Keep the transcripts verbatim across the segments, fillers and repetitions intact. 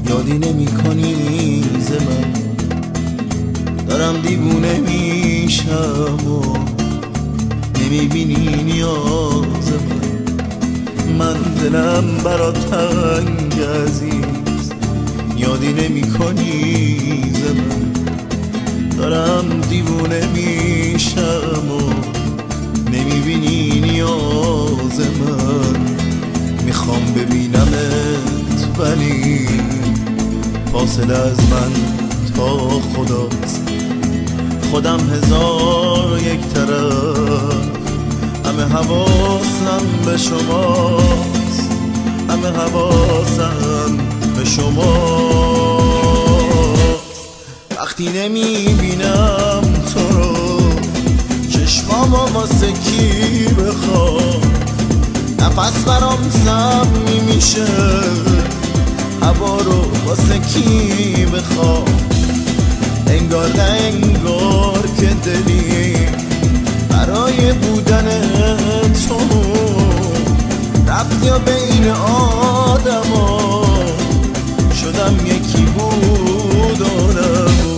یادی نمی کنی ز من، دارم دیوونه میشم و نمی بینی نیاز من. من دلم برات تنگ عزیز، یادی نمی کنی ز من، دارم دیوونه میشم و نمی بینی نیاز من. میخوام ببینمت ولی فاصله از من تا خداست. خودم هزار و یک طرف، همه حواسم به شماست، همه حواسم به شماست. وقتی نمیبینم تو رو چشمام واسه کی بخوام، نفس برام سمی میشه هوا رو واسه کی بخوام. انگار نه انگار که دلی برای بودن تو رفت یا بین آدم ها شدم یکی بود و نبود.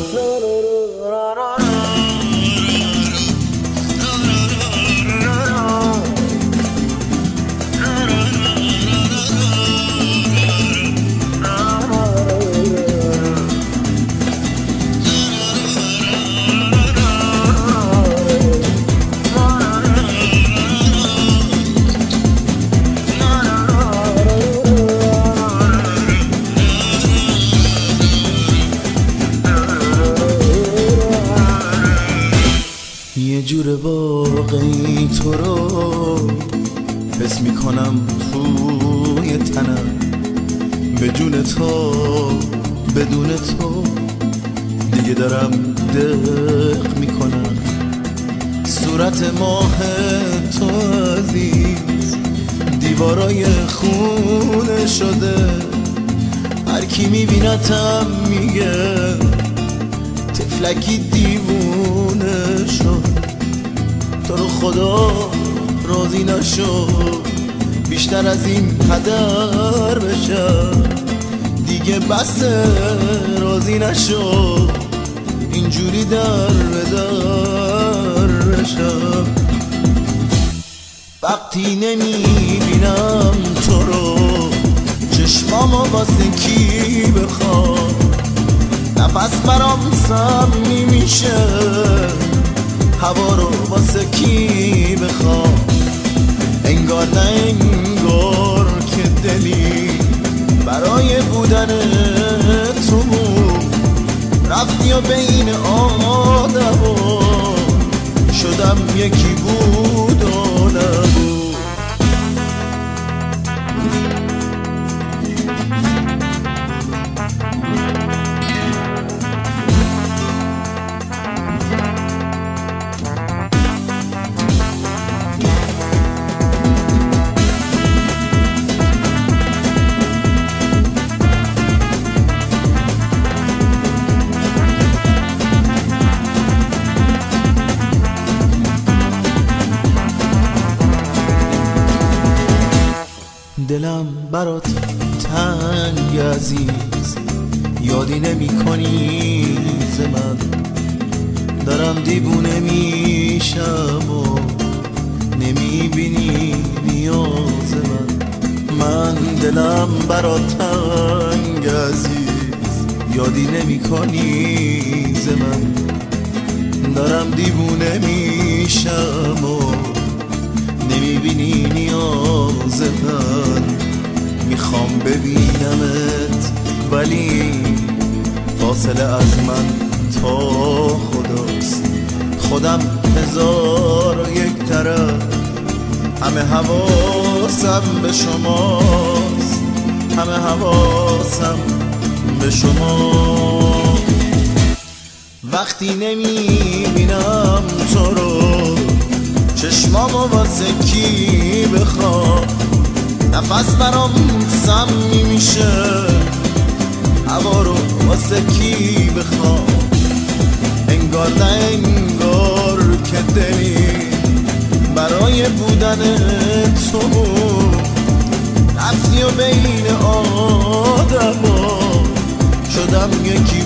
یه جور واقعی تو رو حس میکنم توی تنم، به جون تو بدون تو دیگه دارم دق میکنم. صورت ماه تو عزیز دیوارای خونه شده، هر کی میبینتم میگه تفلکی دیوونه شد. تو رو خدا راضی نشو بیشتر از این هدر بشم، دیگه بس راضی نشو اینجوری در به در بشم. وقتی نمیبینم تو رو چشمامو واسه کی بخوام، نفس برام سمی میشه هوا رو واسه کی بخوام. انگار نه انگار که دلی برای بودن تو رفتی و بین آدم شدم یکی بود و نبود. دلم برات تنگ عزیز، یادی نمی کنی ز من، دارم دیوونه میشم و نمی بینی نیاز من. من دلم برات تنگ عزیز، یادی نمی کنی ز من، دارم دیوونه میشم و نمیبینی نیاز من. میخوام ببینمت ولی فاصله از من تا خداست. خودم هزار و یک طرف، همه حواسم به شماست، همه حواسم به شما. وقتی نمیبینم تو رو چشمامو واسه کی بخوام، نفس برام سمی میشه هوا رو واسه کی بخوام. انگار نه انگار که دلی برای بودن تو رفتی و بین آدم ها یکی